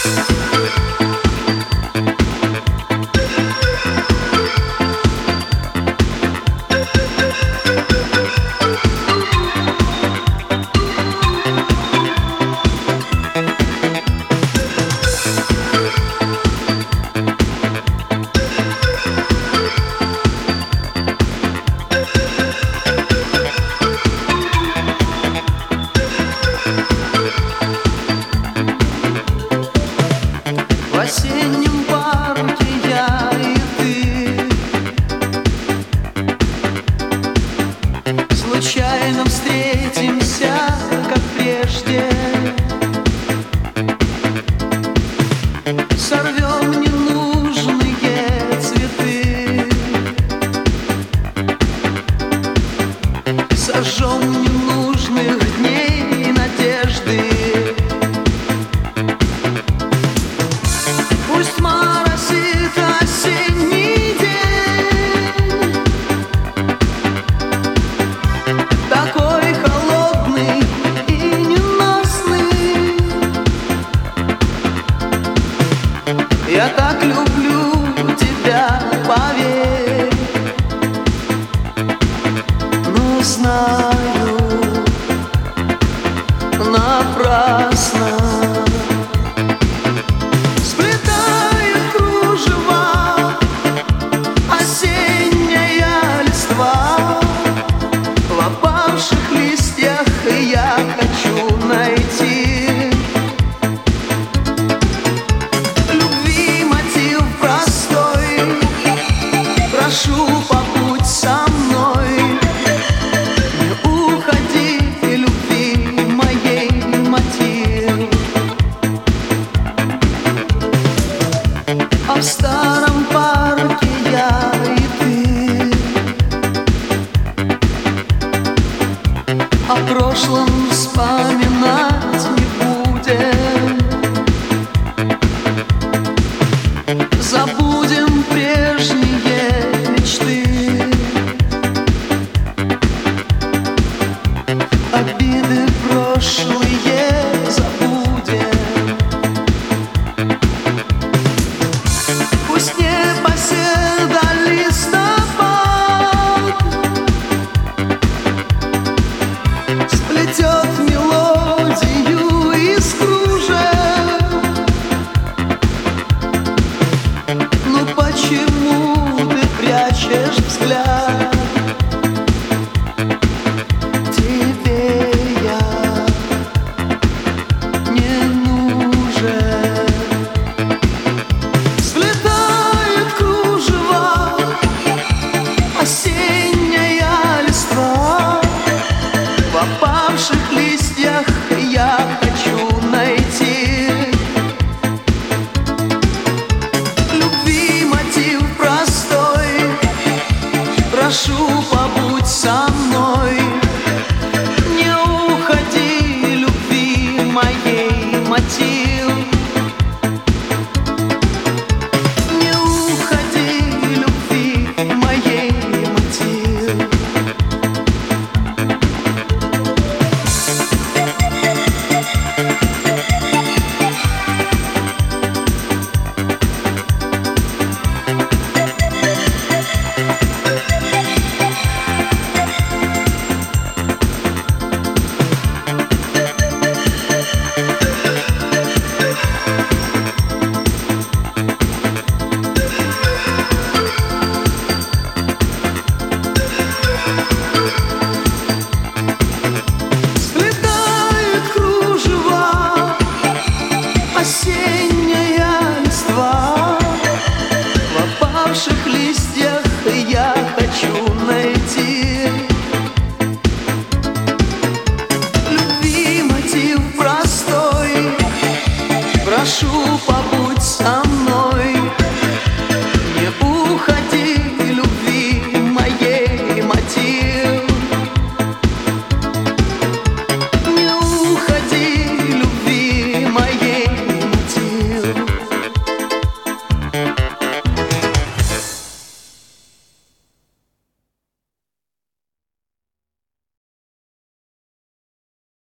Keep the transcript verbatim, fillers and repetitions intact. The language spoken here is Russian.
В осеннем парке я и ты случайно встретимся, как прежде. Сорвем ненужные цветы, сожжем ненужных дней надежды. Пусть моросит осенний день, такой холодный и ненастный. Я так люблю тебя, поверь, но знаю, напрасно. Я хочу найти любви мотив простой. Прошу, побудь со мной, не уходи, любви моей мотив. А в старом парке я и ты о прошлом вспоминать не будем. Забудем прежние мечты, обиды прошлые забудем. Пусть непоседа листопад сплетет мелодию из кружев. Ну почему ты прячешь взгляд? Тебе я не нужен. Сплетает кружева осенняя листва. В опавших листьях я хочу найти любви мотив простой. Прошу, побудь со мной, не уходи, любви моей мотив. Не уходи, любви моей мотив. Осенняя листва, в опавших листьях я хочу найти любви мотив простой. Прошу,